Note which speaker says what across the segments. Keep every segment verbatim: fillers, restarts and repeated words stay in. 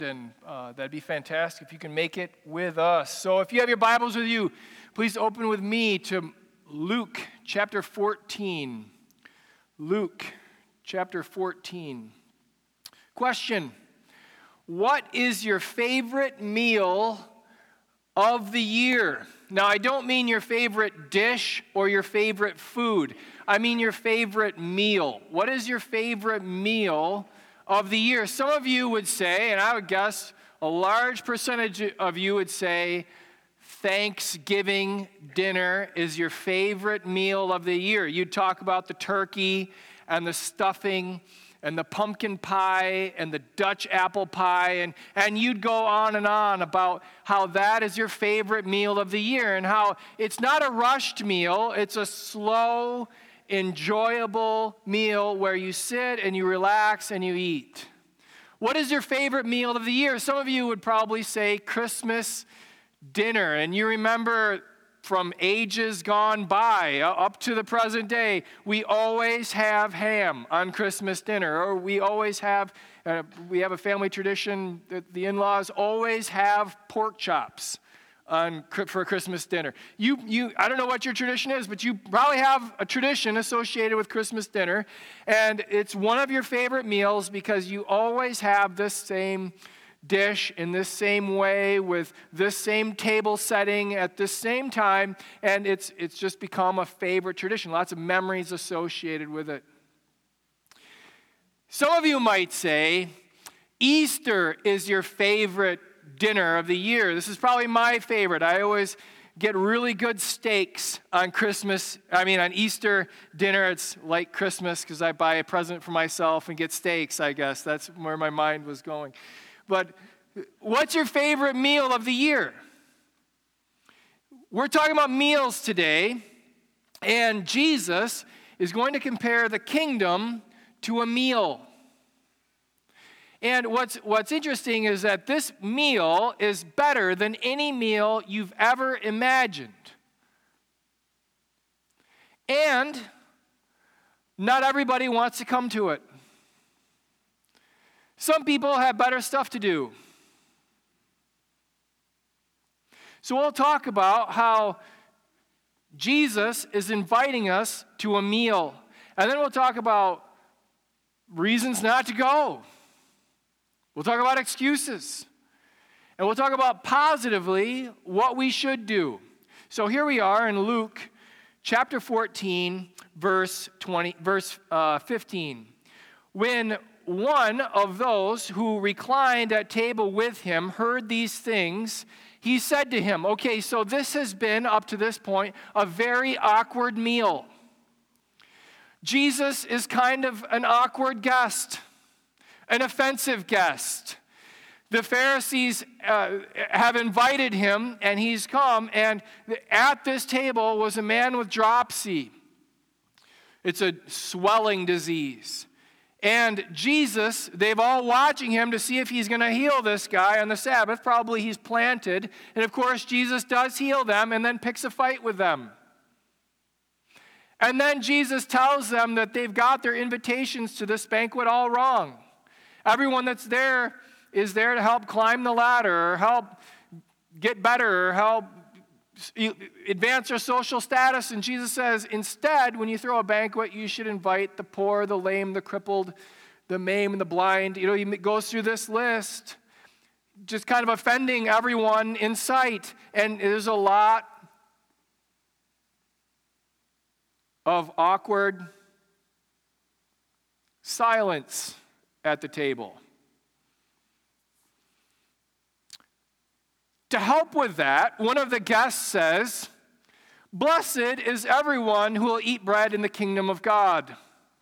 Speaker 1: And uh, that'd be fantastic if you can make it with us. So if you have your Bibles with you, please open with me to Luke chapter fourteen. Luke chapter fourteen. Question: what is your favorite meal of the year? Now, I don't mean your favorite dish or your favorite food. I mean your favorite meal. What is your favorite meal of the year? Some of you would say, and I would guess a large percentage of you would say, Thanksgiving dinner is your favorite meal of the year. You'd talk about the turkey and the stuffing and the pumpkin pie and the Dutch apple pie, and, and you'd go on and on about how that is your favorite meal of the year and how it's not a rushed meal, it's a slow, enjoyable meal where you sit and you relax and you eat. What is your favorite meal of the year? Some of you would probably say Christmas dinner, and you remember from ages gone by up to the present day, we always have ham on Christmas dinner, or we always have, uh, we have a family tradition that the in-laws always have pork chops on for Christmas dinner. You, you, I don't know what your tradition is, but you probably have a tradition associated with Christmas dinner, and it's one of your favorite meals because you always have this same dish in this same way with this same table setting at this same time, and it's it's just become a favorite tradition. Lots of memories associated with it. Some of you might say Easter is your favorite dinner of the year. This is probably my favorite. I always get really good steaks on Christmas. I mean, on Easter dinner, it's like Christmas because I buy a present for myself and get steaks, I guess. That's where my mind was going. But what's your favorite meal of the year? We're talking about meals today, and Jesus is going to compare the kingdom to a meal. And what's what's interesting is that this meal is better than any meal you've ever imagined. And not everybody wants to come to it. Some people have better stuff to do. So we'll talk about how Jesus is inviting us to a meal. And then we'll talk about reasons not to go. We'll talk about excuses. And we'll talk about positively what we should do. So here we are in Luke chapter fourteen, verse twenty, verse uh, fifteen. When one of those who reclined at table with him heard these things, he said to him, okay, so this has been, up to this point, a very awkward meal. Jesus is kind of an awkward guest, an offensive guest. The Pharisees uh, have invited him, and he's come, and at this table was a man with dropsy. It's a swelling disease. And Jesus, they've all watching him to see if he's going to heal this guy on the Sabbath. Probably he's planted. And of course, Jesus does heal them and then picks a fight with them. And then Jesus tells them that they've got their invitations to this banquet all wrong. Everyone that's there is there to help climb the ladder or help get better or help advance their social status. And Jesus says, instead, when you throw a banquet, you should invite the poor, the lame, the crippled, the maimed, the blind. You know, he goes through this list, just kind of offending everyone in sight. And there's a lot of awkward silence at the table. To help with that, one of the guests says, blessed is everyone who will eat bread in the kingdom of God.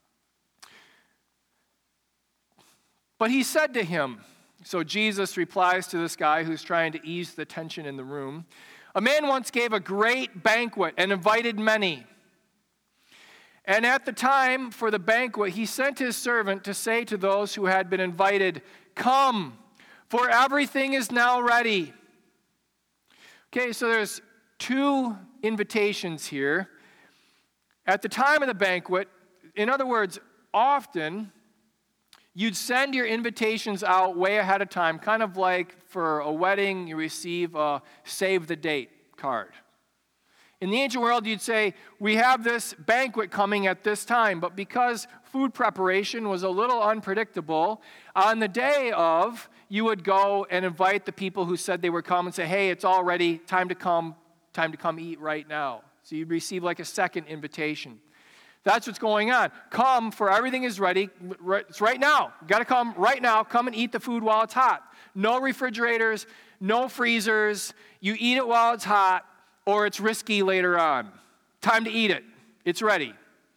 Speaker 1: But he said to him, so Jesus replies to this guy who's trying to ease the tension in the room, a man once gave a great banquet and invited many. And at the time for the banquet, he sent his servant to say to those who had been invited, come, for everything is now ready. Okay, so there's two invitations here. At the time of the banquet, in other words, often you'd send your invitations out way ahead of time, kind of like for a wedding, you receive a save the date card. In the ancient world, you'd say, we have this banquet coming at this time, but because food preparation was a little unpredictable, on the day of, you would go and invite the people who said they were coming and say, hey, it's all ready, time to come, time to come eat right now. So you'd receive like a second invitation. That's what's going on. Come, for everything is ready. It's right now. You got to come right now. Come and eat the food while it's hot. No refrigerators, no freezers. You eat it while it's hot, or it's risky later on. Time to eat it. It's ready.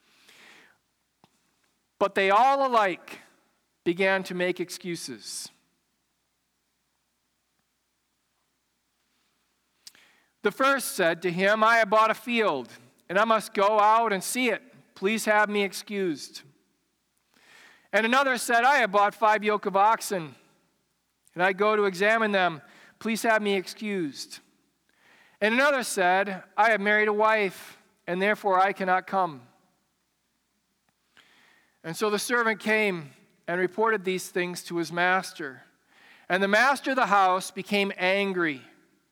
Speaker 1: But they all alike began to make excuses. The first said to him, I have bought a field, and I must go out and see it. Please have me excused. And another said, I have bought five yoke of oxen, and I go to examine them. Please have me excused. And another said, I have married a wife, and therefore I cannot come. And so the servant came and reported these things to his master. And the master of the house became angry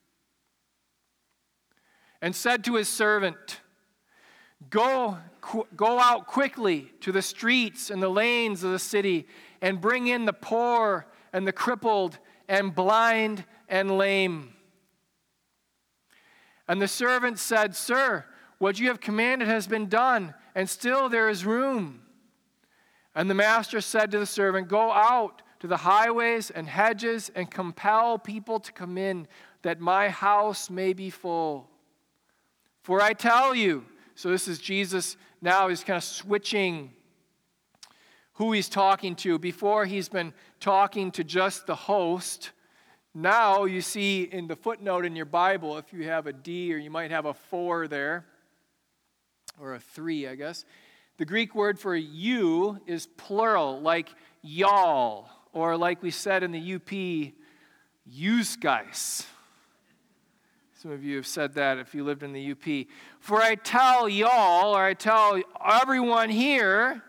Speaker 1: and said to his servant, Go, qu- go out quickly to the streets and the lanes of the city and bring in the poor and the crippled and blind and lame. And the servant said, Sir, what you have commanded has been done, and still there is room. And the master said to the servant, Go out to the highways and hedges and compel people to come in, that my house may be full. For I tell you, so this is Jesus now, he's kind of switching who he's talking to. Before he's been talking to just the host. Now you see in the footnote in your Bible, if you have a D or you might have a four there, or a three, I guess. The Greek word for you is plural, like y'all, or like we said in the U P, yous guys. Some of you have said that if you lived in the U P. For I tell y'all, or I tell everyone here,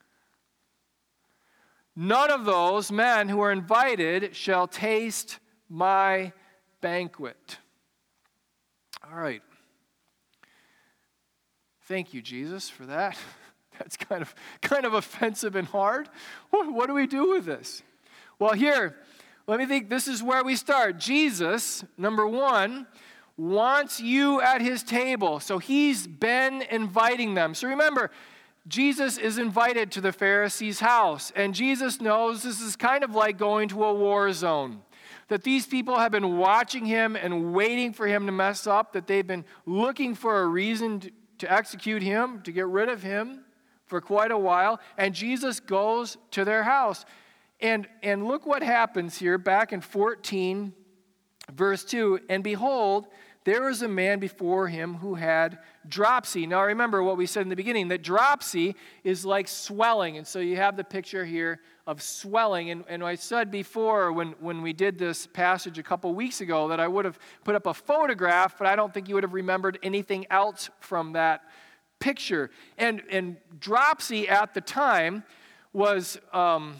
Speaker 1: none of those men who are invited shall taste my banquet. All right. Thank you, Jesus, for that. That's kind of kind of offensive and hard. What, what do we do with this? Well, here, let me think. This is where we start. Jesus, number one, wants you at his table. So he's been inviting them. So remember, Jesus is invited to the Pharisees' house. And Jesus knows this is kind of like going to a war zone. That these people have been watching him and waiting for him to mess up. That they've been looking for a reason to, to execute him, to get rid of him for quite a while. And Jesus goes to their house. And, and look what happens here back in fourteen, verse two. And behold, there was a man before him who had dropsy. Now remember what we said in the beginning, that dropsy is like swelling. And so you have the picture here of swelling. And, and I said before when, when we did this passage a couple weeks ago that I would have put up a photograph, but I don't think you would have remembered anything else from that picture. And, and dropsy at the time was... Um,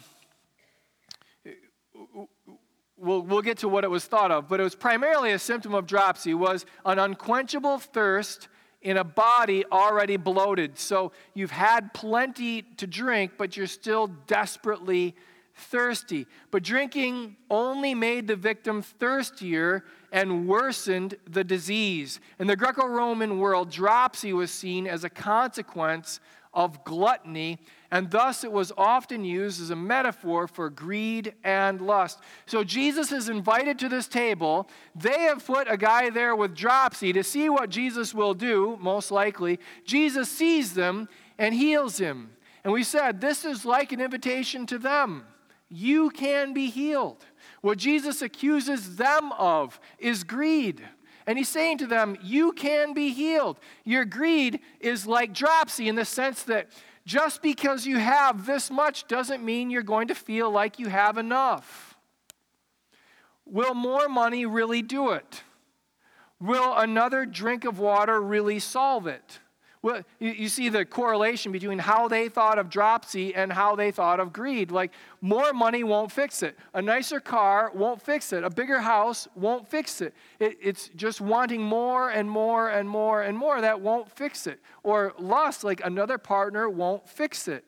Speaker 1: We'll, we'll get to what it was thought of, but it was primarily a symptom of dropsy, was an unquenchable thirst in a body already bloated. So you've had plenty to drink, but you're still desperately thirsty. But drinking only made the victim thirstier and worsened the disease. In the Greco-Roman world, dropsy was seen as a consequence of gluttony, and thus it was often used as a metaphor for greed and lust. So Jesus is invited to this table. They have put a guy there with dropsy to see what Jesus will do, most likely. Jesus sees them and heals him. And we said, this is like an invitation to them. You can be healed. What Jesus accuses them of is greed. And he's saying to them, you can be healed. Your greed is like dropsy in the sense that just because you have this much doesn't mean you're going to feel like you have enough. Will more money really do it? Will another drink of water really solve it? Well, you, you see the correlation between how they thought of dropsy and how they thought of greed. Like, more money won't fix it. A nicer car won't fix it. A bigger house won't fix it. it. It's just wanting more and more and more and more that won't fix it. Or lust, like another partner won't fix it.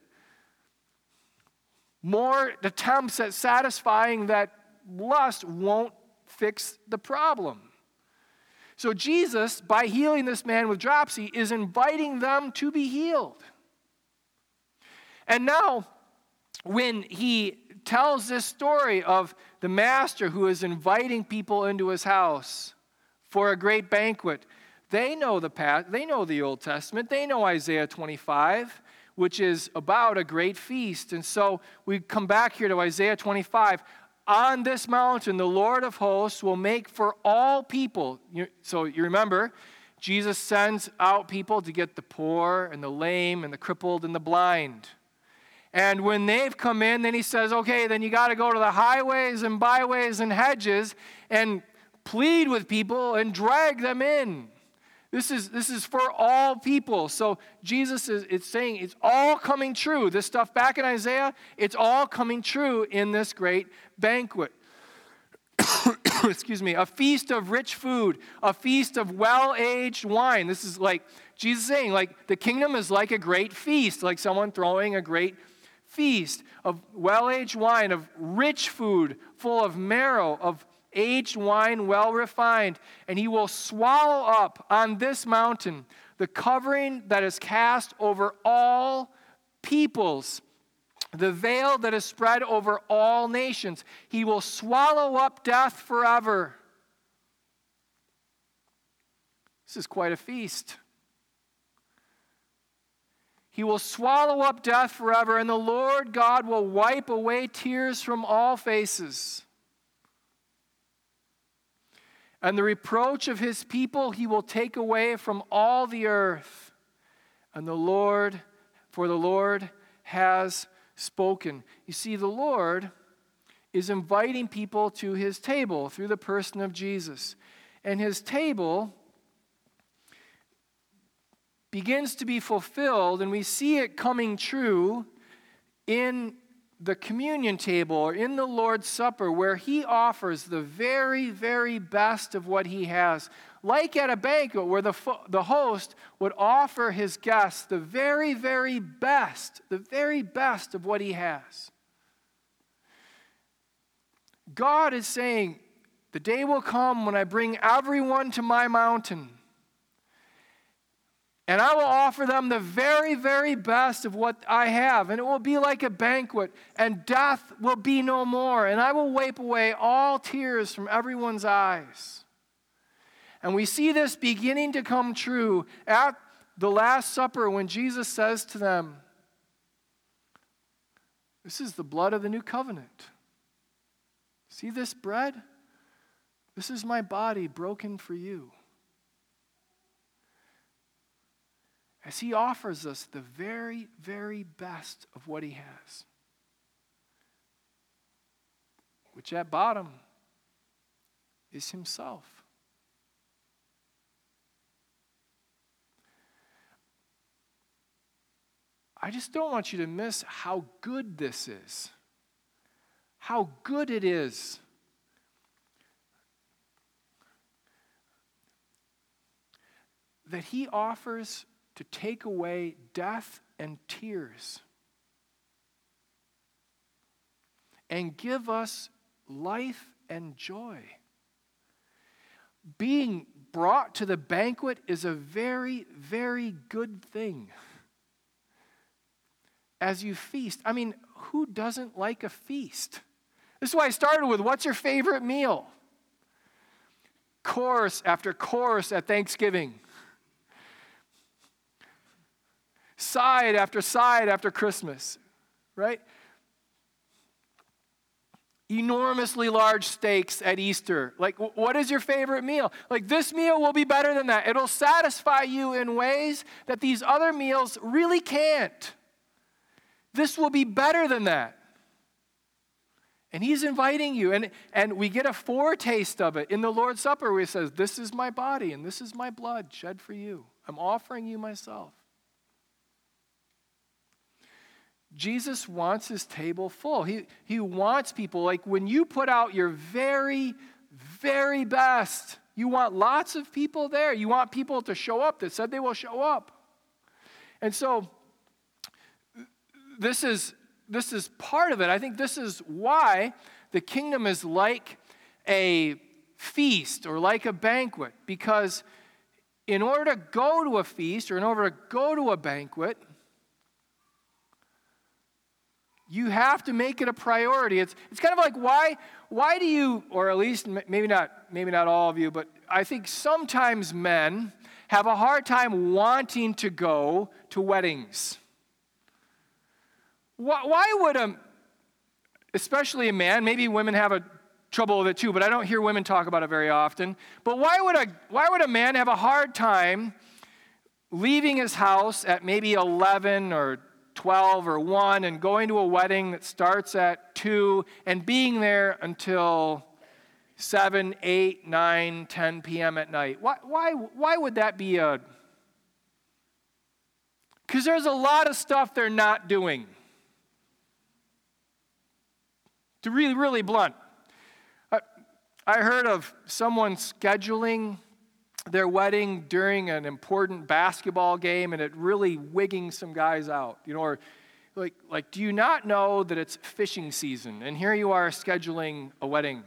Speaker 1: More attempts at satisfying that lust won't fix the problem. So Jesus, by healing this man with dropsy, is inviting them to be healed. And now, when he tells this story of the master who is inviting people into his house for a great banquet, they know the past, they know the Old Testament, they know Isaiah twenty-five, which is about a great feast. And so we come back here to Isaiah twenty-five. On this mountain, the Lord of hosts will make for all people. So you remember, Jesus sends out people to get the poor and the lame and the crippled and the blind. And when they've come in, then he says, okay, then you got to go to the highways and byways and hedges and plead with people and drag them in. This is, this is for all people. So Jesus is it's saying it's all coming true. This stuff back in Isaiah, it's all coming true in this great banquet. Excuse me. A feast of rich food, a feast of well-aged wine. This is like Jesus saying, like, the kingdom is like a great feast, like someone throwing a great feast of well-aged wine, of rich food full of marrow, of aged wine well refined, and he will swallow up on this mountain the covering that is cast over all peoples, the veil that is spread over all nations. He will swallow up death forever. This is quite a feast. He will swallow up death forever, and the Lord God will wipe away tears from all faces. And the reproach of his people he will take away from all the earth. And the Lord, for the Lord has spoken. You see, the Lord is inviting people to his table through the person of Jesus. And his table begins to be fulfilled, and we see it coming true in the communion table or in the Lord's Supper, where he offers the very, very best of what he has. Like at a banquet where the, the host would offer his guests the very, very best, the very best of what he has. God is saying, the day will come when I bring everyone to my mountain, and I will offer them the very, very best of what I have. And it will be like a banquet, and death will be no more. And I will wipe away all tears from everyone's eyes. And we see this beginning to come true at the Last Supper when Jesus says to them, this is the blood of the new covenant. See this bread? This is my body broken for you. As he offers us the very, very best of what he has, which at bottom is himself. I just don't want you to miss how good this is. How good it is. That he offers to take away death and tears and give us life and joy. Being brought to the banquet is a very, very good thing. As you feast, I mean, who doesn't like a feast? This is why I started with, what's your favorite meal? Course after course at Thanksgiving. Side after side after Christmas, right? Enormously large steaks at Easter. Like, what is your favorite meal? Like, this meal will be better than that. It'll satisfy you in ways that these other meals really can't. This will be better than that. And he's inviting you. And, and we get a foretaste of it in the Lord's Supper where he says, this is my body and this is my blood shed for you. I'm offering you myself. Jesus wants his table full. He, he wants people, like when you put out your very, very best, you want lots of people there. You want people to show up that said they will show up. And so this is, this is part of it. I think this is why the kingdom is like a feast or like a banquet. Because in order to go to a feast or in order to go to a banquet, you have to make it a priority. It's it's kind of like why why do you, or at least maybe not maybe not all of you, but I think sometimes men have a hard time wanting to go to weddings. Why, why would a, especially a man, maybe women have a trouble with it too, but I don't hear women talk about it very often. But why would a why would a man have a hard time leaving his house at maybe eleven or twelve or one and going to a wedding that starts at two and being there until seven, eight, nine, ten p.m. at night? Why, why, why would that be a... Because there's a lot of stuff they're not doing. To really, really blunt. I, I heard of someone scheduling their wedding during an important basketball game and it really wigging some guys out. You know, or like, like, do you not know that it's fishing season? And here you are scheduling a wedding.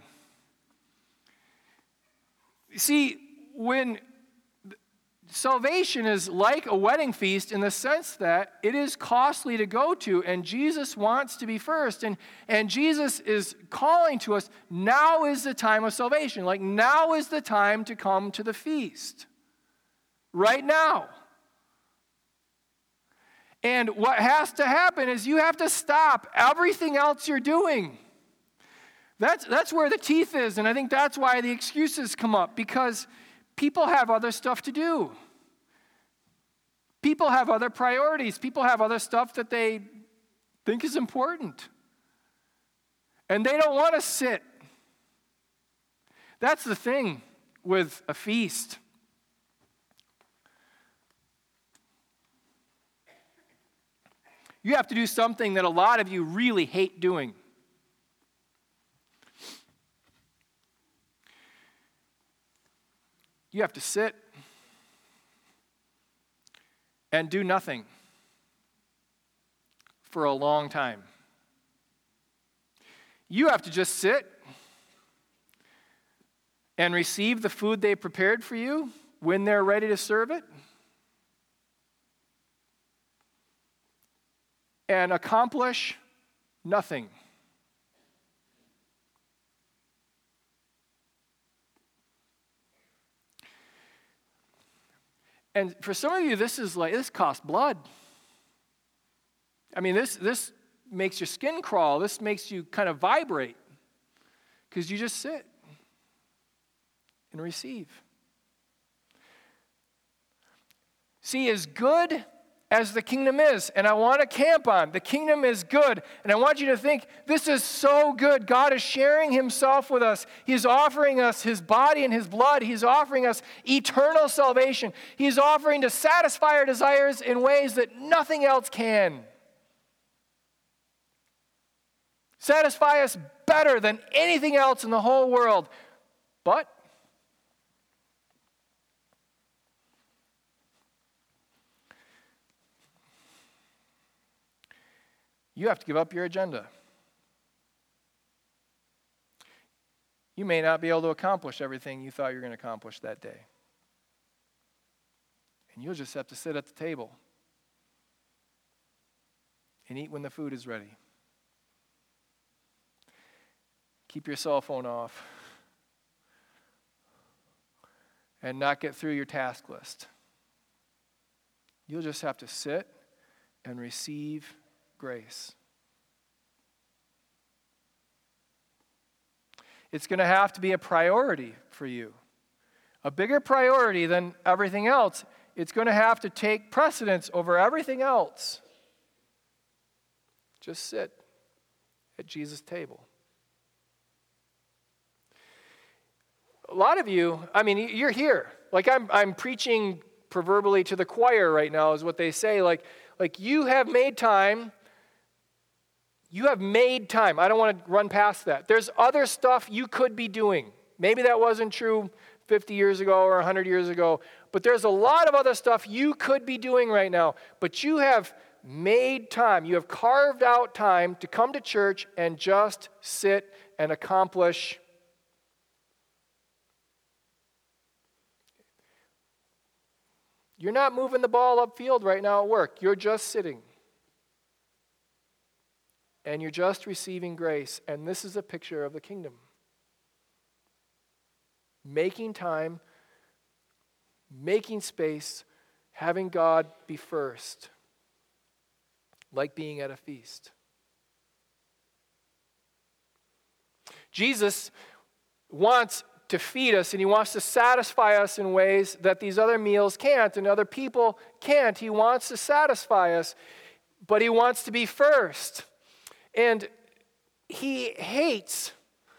Speaker 1: See, when salvation is like a wedding feast in the sense that it is costly to go to, and Jesus wants to be first. And, and Jesus is calling to us, now is the time of salvation. Like, now is the time to come to the feast. Right now. And what has to happen is you have to stop everything else you're doing. That's, that's where the teeth is, and I think that's why the excuses come up, because people have other stuff to do. People have other priorities. People have other stuff that they think is important. And they don't want to sit. That's the thing with a feast. You have to do something that a lot of you really hate doing. You have to sit and do nothing for a long time. You have to just sit and receive the food they prepared for you when they're ready to serve it, and accomplish nothing. And for some of you, this is like, this costs blood. I mean, this, this makes your skin crawl. This makes you kind of vibrate because you just sit and receive. See, as good as the kingdom is, and I want to camp on, the kingdom is good, and I want you to think, this is so good. God is sharing himself with us. He's offering us his body and his blood. He's offering us eternal salvation. He's offering to satisfy our desires in ways that nothing else can. Satisfy us better than anything else in the whole world. But you have to give up your agenda. You may not be able to accomplish everything you thought you were going to accomplish that day. And you'll just have to sit at the table and eat when the food is ready. Keep your cell phone off and not get through your task list. You'll just have to sit and receive grace. It's going to have to be a priority for you. A bigger priority than everything else. It's going to have to take precedence over everything else. Just sit at Jesus' table. A lot of you, I mean, you're here. Like I'm I'm preaching proverbially to the choir right now is what they say. Like, like you have made time You have made time. I don't want to run past that. There's other stuff you could be doing. Maybe that wasn't true fifty years ago or one hundred years ago, but there's a lot of other stuff you could be doing right now. But you have made time. You have carved out time to come to church and just sit and accomplish. You're not moving the ball upfield right now at work. You're just sitting. And you're just receiving grace. And this is a picture of the kingdom. Making time, making space, having God be first. Like being at a feast. Jesus wants to feed us, and he wants to satisfy us in ways that these other meals can't and other people can't. He wants to satisfy us, but he wants to be first. And he hates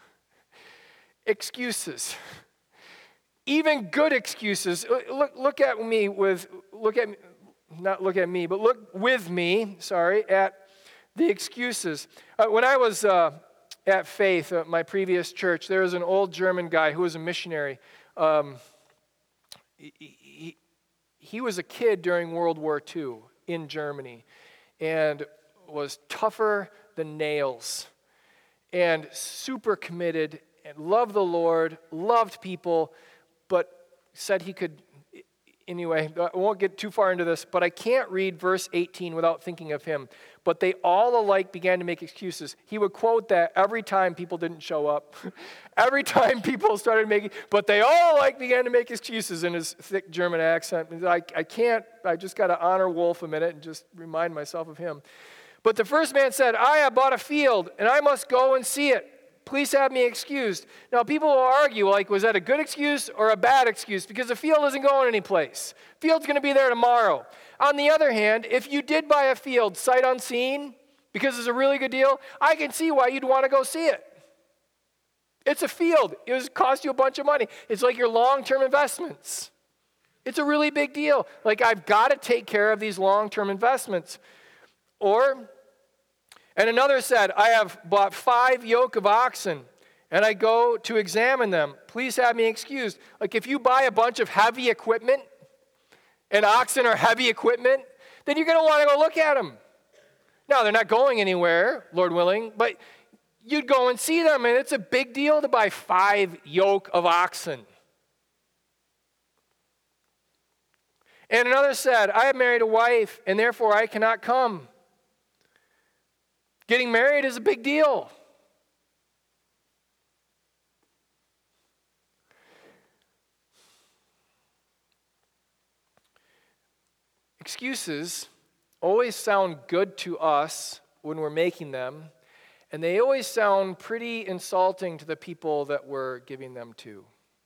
Speaker 1: excuses. Even good excuses. Look, look at me with, look at, not look at me, but look with me, sorry, at the excuses. Uh, when I was uh, at Faith, uh, my previous church, there was an old German guy who was a missionary. Um, he, he, he was a kid during World War Two in Germany and was tougher than nails and super committed and loved the Lord, loved people, but said he could, anyway, I won't get too far into this, but I can't read verse eighteen without thinking of him. But they all alike began to make excuses. He would quote that every time people didn't show up. Every time people started making, but they all alike began to make excuses in his thick German accent. I, I can't, I just got to honor Wolf a minute and just remind myself of him. But the first man said, I have bought a field, and I must go and see it. Please have me excused. Now, people will argue, like, was that a good excuse or a bad excuse? Because the field isn't going anyplace. Field's going to be there tomorrow. On the other hand, if you did buy a field sight unseen, because it's a really good deal, I can see why you'd want to go see it. It's a field. It was cost you a bunch of money. It's like your long-term investments. It's a really big deal. Like, I've got to take care of these long-term investments. Or, and another said, I have bought five yoke of oxen, and I go to examine them. Please have me excused. Like, if you buy a bunch of heavy equipment, and oxen are heavy equipment, then you're going to want to go look at them. Now, they're not going anywhere, Lord willing, but you'd go and see them, and it's a big deal to buy five yoke of oxen. And another said, I have married a wife, and therefore I cannot come. Getting married is a big deal. Excuses always sound good to us when we're making them, and they always sound pretty insulting to the people that we're giving them to.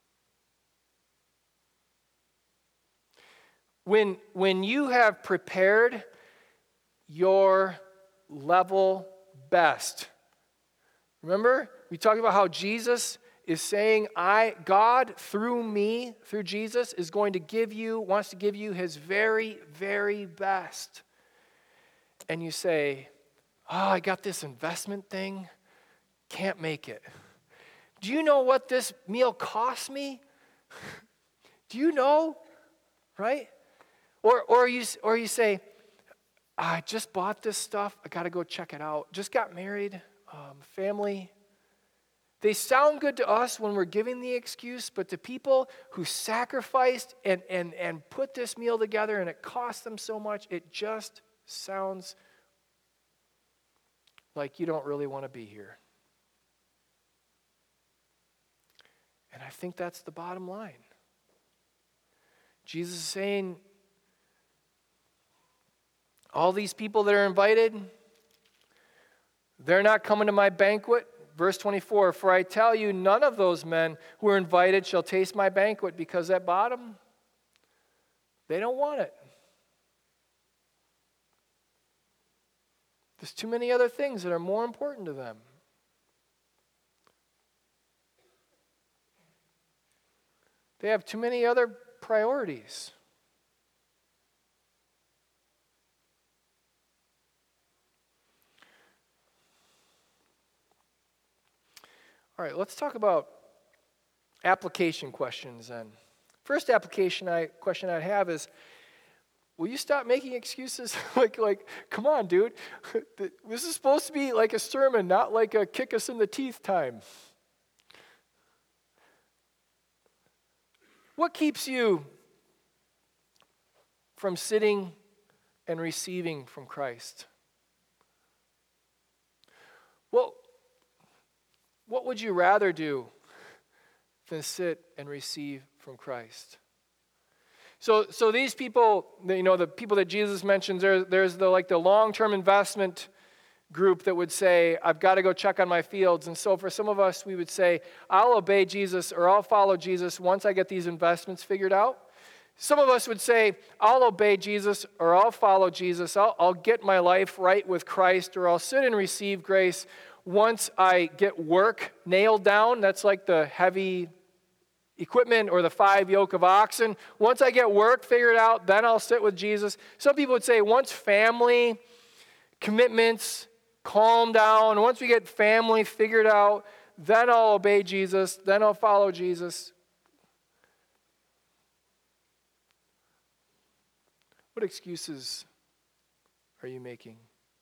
Speaker 1: When, when you have prepared your level best, remember, we talked about how Jesus is saying, I, God, through me, through Jesus, is going to give you, wants to give you his very, very best. And you say, oh, I got this investment thing, can't make it. Do you know what this meal cost me? Do you know? Right? Or, or, you, or you say, I just bought this stuff, I got to go check it out. Just got married, um, family. They sound good to us when we're giving the excuse, but to people who sacrificed and, and, and put this meal together and it cost them so much, it just sounds like you don't really want to be here. And I think that's the bottom line. Jesus is saying, all these people that are invited, they're not coming to my banquet. Verse twenty-four, for I tell you, none of those men who are invited shall taste my banquet, because at bottom, they don't want it. There's too many other things that are more important to them. They have too many other priorities. All right, let's talk about application questions then. First application I question I'd have is, will you stop making excuses? like, like, come on, dude. This is supposed to be like a sermon, not like a kick us in the teeth time. What keeps you from sitting and receiving from Christ? Well, what would you rather do than sit and receive from Christ? So, so these people, you know, the people that Jesus mentions, there, there's the like the long-term investment group that would say, I've got to go check on my fields. And so for some of us, we would say, I'll obey Jesus or I'll follow Jesus once I get these investments figured out. Some of us would say, I'll obey Jesus or I'll follow Jesus. I'll, I'll get my life right with Christ, or I'll sit and receive grace once I get work nailed down. That's like the heavy equipment or the five yoke of oxen. Once I get work figured out, then I'll sit with Jesus. Some people would say once family commitments calm down, once we get family figured out, then I'll obey Jesus, then I'll follow Jesus. What excuses are you making?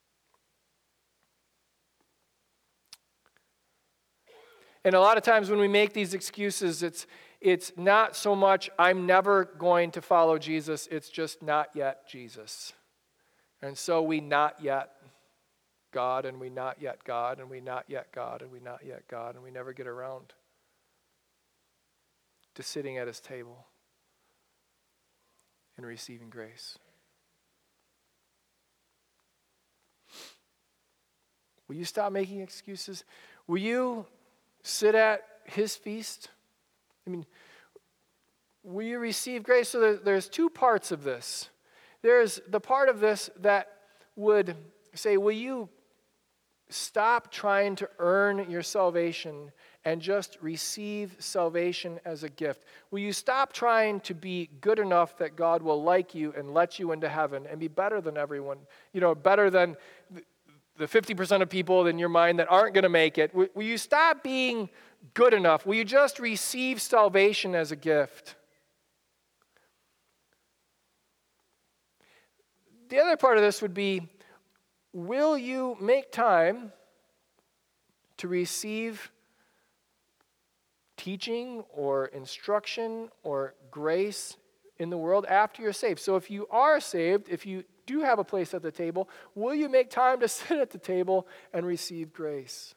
Speaker 1: And a lot of times when we make these excuses, it's it's not so much, I'm never going to follow Jesus, it's just not yet Jesus. And so we not yet God, and we not yet God, and we not yet God, and we not yet God, and we never get around to sitting at his table and receiving grace. Will you stop making excuses? Will you sit at his feast? I mean, will you receive grace? So there, there's two parts of this. There's the part of this that would say, will you stop trying to earn your salvation and just receive salvation as a gift? Will you stop trying to be good enough that God will like you and let you into heaven and be better than everyone, you know, better than the fifty percent of people in your mind that aren't going to make it? Will you stop being good enough? Will you just receive salvation as a gift? The other part of this would be, will you make time to receive teaching or instruction or grace in the world after you're saved? So if you are saved, if you do have a place at the table, will you make time to sit at the table and receive grace?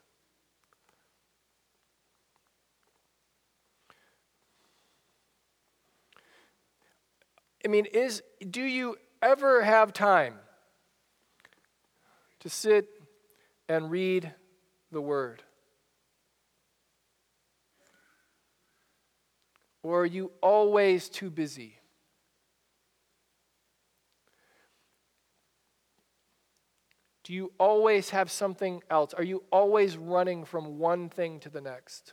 Speaker 1: I mean, is do you ever have time to sit and read the Word? Or are you always too busy? Do you always have something else? Are you always running from one thing to the next?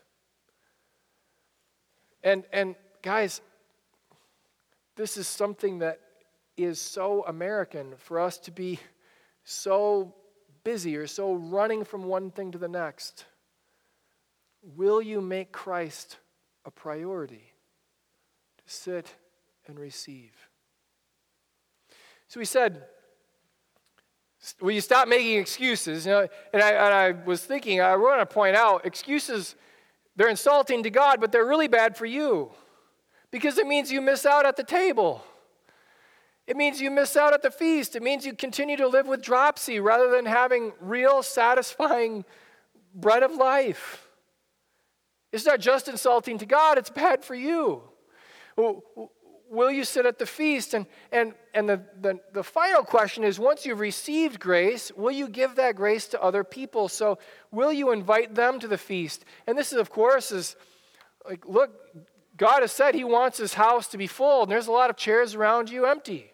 Speaker 1: And and guys, this is something that is so American for us to be so busy or so running from one thing to the next. Will you make Christ a priority to sit and receive? So he said, will you stop making excuses? You know, and I, and I was thinking, I want to point out, excuses, they're insulting to God, but they're really bad for you. Because it means you miss out at the table. It means you miss out at the feast. It means you continue to live with dropsy rather than having real, satisfying bread of life. It's not just insulting to God, it's bad for you. Will you sit at the feast? And and and the, the, the final question is, once you've received grace, will you give that grace to other people? So will you invite them to the feast? And this is, of course, is like, look, God has said he wants his house to be full, and there's a lot of chairs around you empty.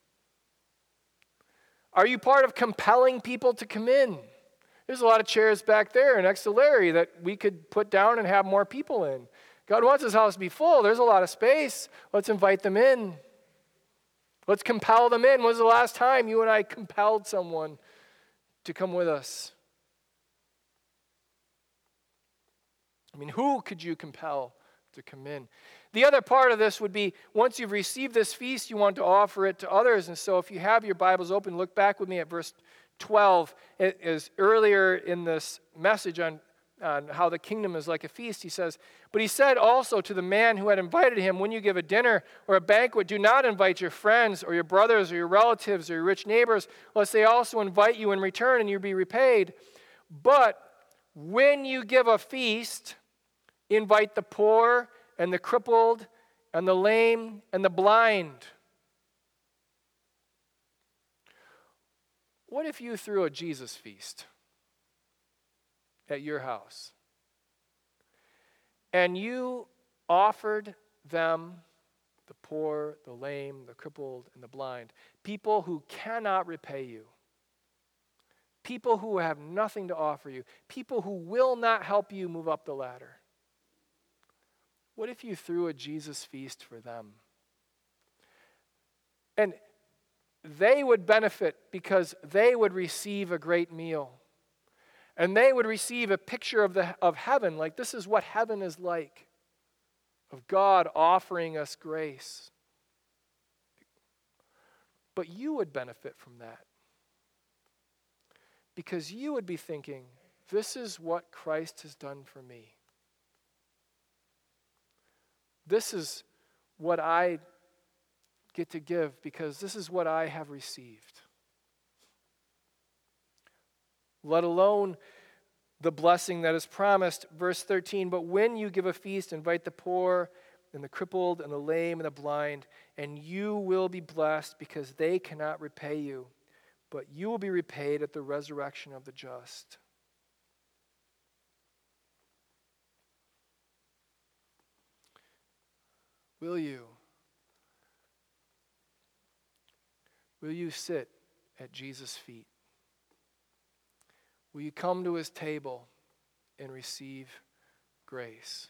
Speaker 1: Are you part of compelling people to come in? There's a lot of chairs back there next to Larry that we could put down and have more people in. God wants his house to be full. There's a lot of space. Let's invite them in. Let's compel them in. When was the last time you and I compelled someone to come with us? I mean, who could you compel to come in? The other part of this would be, once you've received this feast, you want to offer it to others. And so if you have your Bibles open, look back with me at verse twelve. It is earlier in this message on, on how the kingdom is like a feast. He says, but he said also to the man who had invited him, when you give a dinner or a banquet, do not invite your friends or your brothers or your relatives or your rich neighbors, lest they also invite you in return and you be repaid. But when you give a feast, invite the poor and the crippled and the lame and the blind. What if you threw a Jesus feast at your house and you offered them, the poor, the lame, the crippled, and the blind, people who cannot repay you, people who have nothing to offer you, people who will not help you move up the ladder? What if you threw a Jesus feast for them? And they would benefit because they would receive a great meal. And they would receive a picture of, the, of heaven, like this is what heaven is like, of God offering us grace. But you would benefit from that because you would be thinking, this is what Christ has done for me. This is what I get to give because this is what I have received. Let alone the blessing that is promised. Verse thirteen, but when you give a feast, invite the poor and the crippled and the lame and the blind, and you will be blessed because they cannot repay you, but you will be repaid at the resurrection of the just. Will you? Will you sit at Jesus' feet? Will you come to his table and receive grace?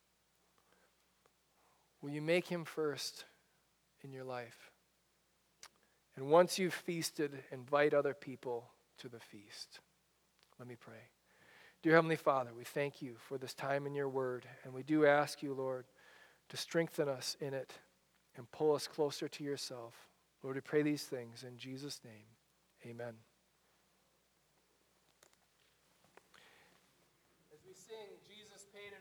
Speaker 1: Will you make him first in your life? And once you've feasted, invite other people to the feast. Let me pray. Dear Heavenly Father, we thank you for this time in your word, and we do ask you, Lord, to strengthen us in it and pull us closer to yourself. Lord, we pray these things in Jesus' name. Amen.